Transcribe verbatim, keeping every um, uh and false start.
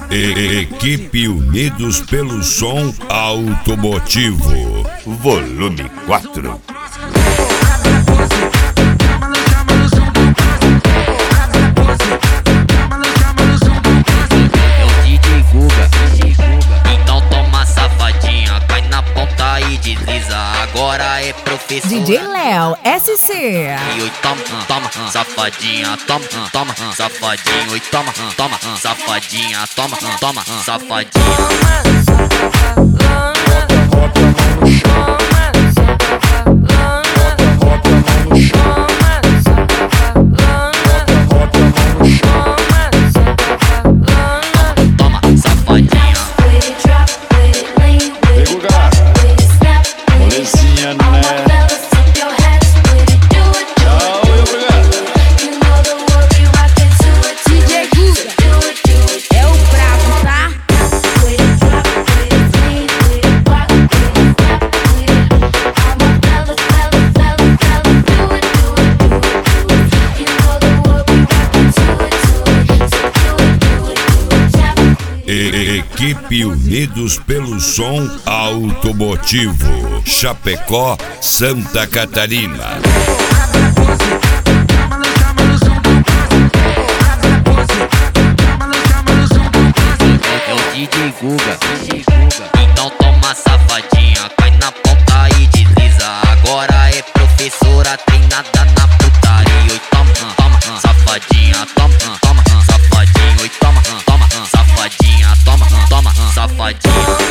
E Equipe Unidos pelo Som Automotivo, volume quatro. É o D J Guga. Então toma safadinha, cai na ponta e desliza. Agora é professor D J Léo S C. E oi, toma, toma, safadinha, toma, toma, safadinho, oi, toma, toma, safadinha, toma, toma, safadinha. Toma, safadinha. Ei, Guga, molezinha, né? Tchau, eu, Guga. D J Guga é o brabo, tá? E Equipe Unidos pelo Som Automotivo, Chapecó, Santa Catarina. É o D J Guga. Então toma safadinha, cai na ponta e desliza. Agora é professora treinada na putaria. Oi, toma, toma, safadinha, toma, toma, safadinho. Oi, toma, toma, safadinha, toma, toma, safadinha.